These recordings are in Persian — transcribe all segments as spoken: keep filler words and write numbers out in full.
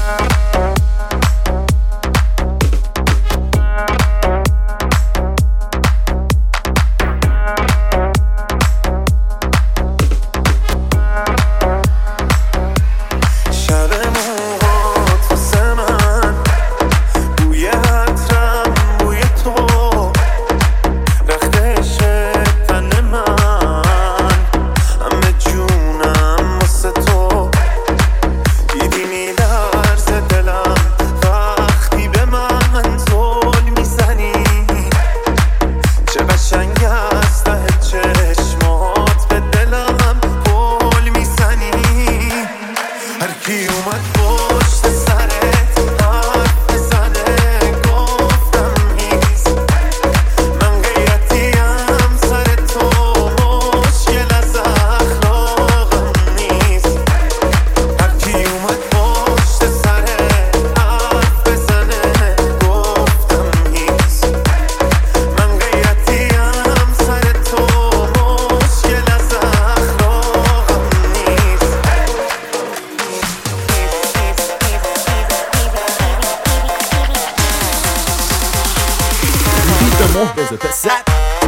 محرز پسر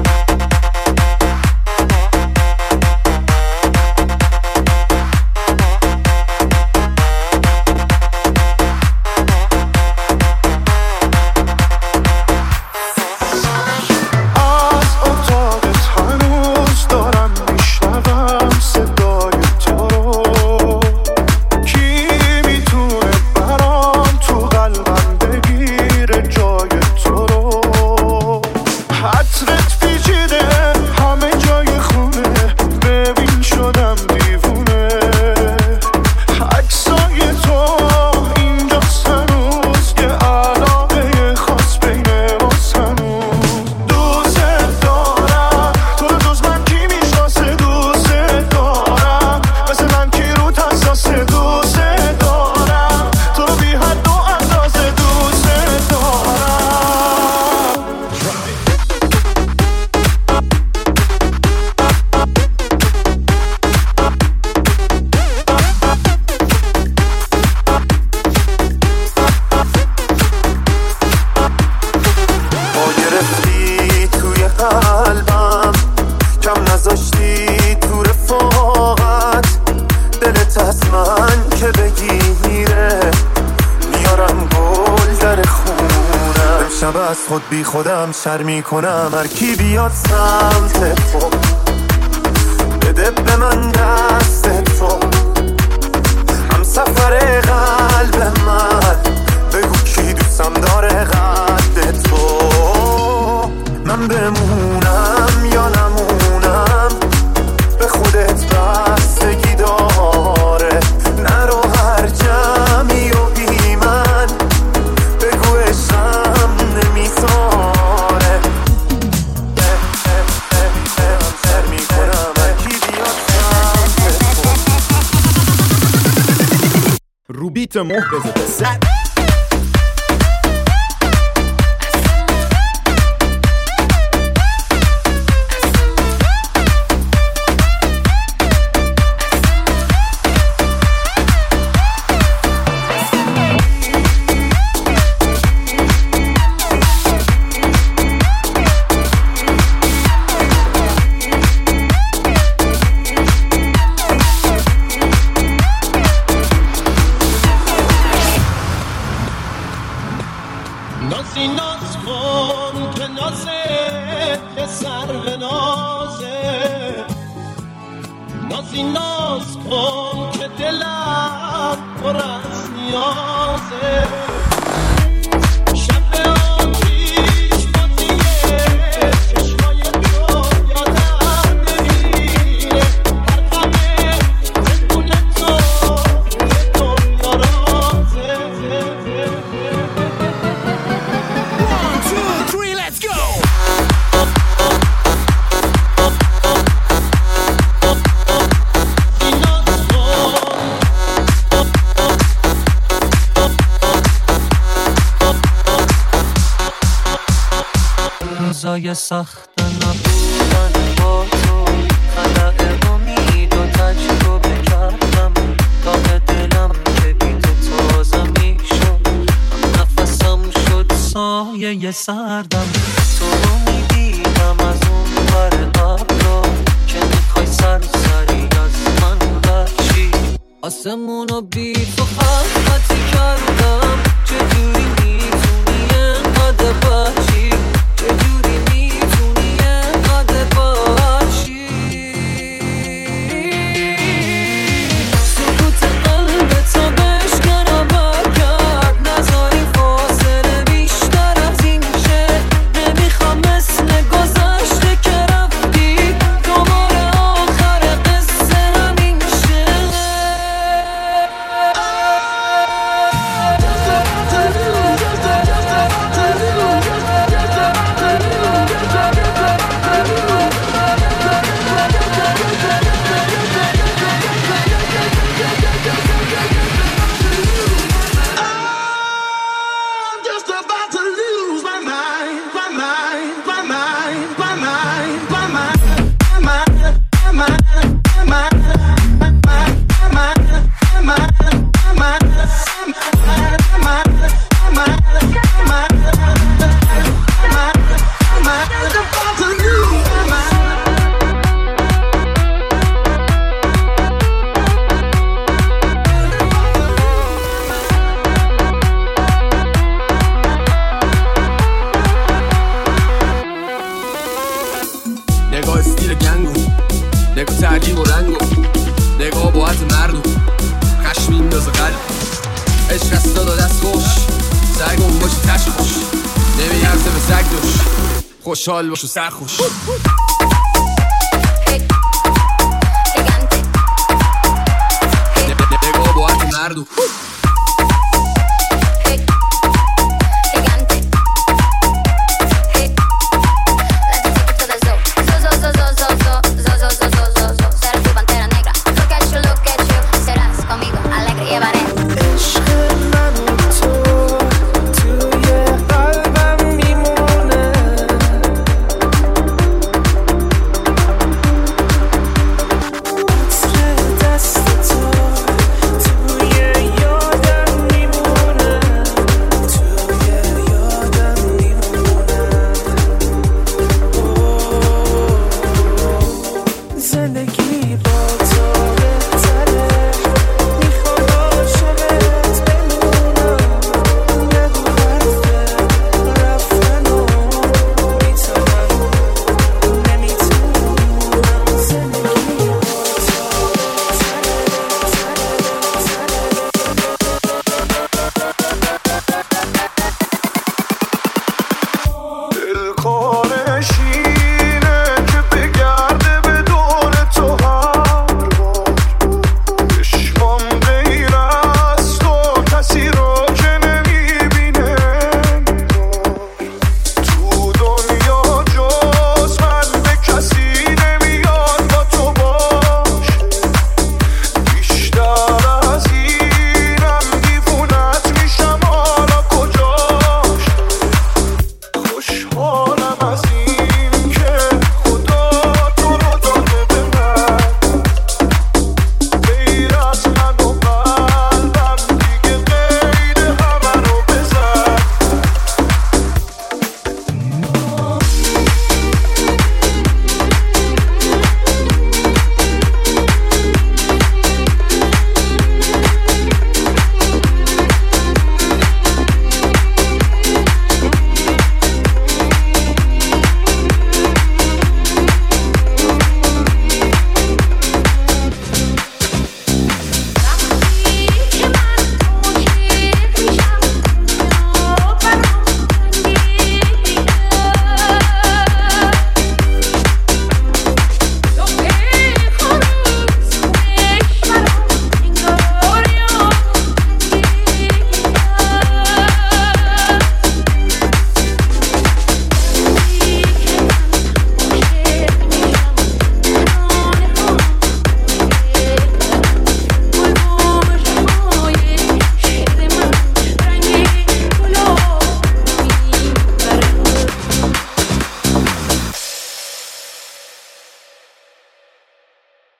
از خود بی خودم شرمی کنم هر کی بیاد سمت تو بده به من دست تو هم سفر قلب من بگو کی دوستم داره قد تو من بمونم یا نمونم به خودت بستگی داره نرو هر جمعی و بی من بگو عشقم نمیذاره سر میکنم هرکی بیاد سمت تو رو بیت محرز پسر نازی ناز کن که نازه به سر به نازه نازی ناز کن که دلم پر از نیازه شب آتیش بازیه چشمای تو یادم نمیره هر غمه بدون تو دنیا رازه روزای سخت نبودن با تو خلق امید و تجربه کردم داغ دلم که بی تو تازه میشه سایه سردم. تو رو میبینم از اون ور ابرا که میخوای سرسری از من بچی. آسمونو بی تو خلقتی کردم. چجوری میتونی انقدر بچی؟ چجوری میتونی انقدر بچی؟ سکوت قلبتو بشکنم برگرد. نذاری فاصله بیشتر از این شه. نمیخوام مثل گذشته که رفتی دوباره آخر قصه همین شه. I'm just about to lose my mind, my mind, my mind, my mind, my mind, my mind, my mind, my mind, my نگاه استیل گنگو، نگاه ترکیب و رنگو، نگاه با عط مردو، خشم میندازه قلب، عشق از داد و دست خوش، سرگون باشی تش خوش، نمیارزه به سگ دوش، خوشحال باش و سرخوش. نگاه با عط مردو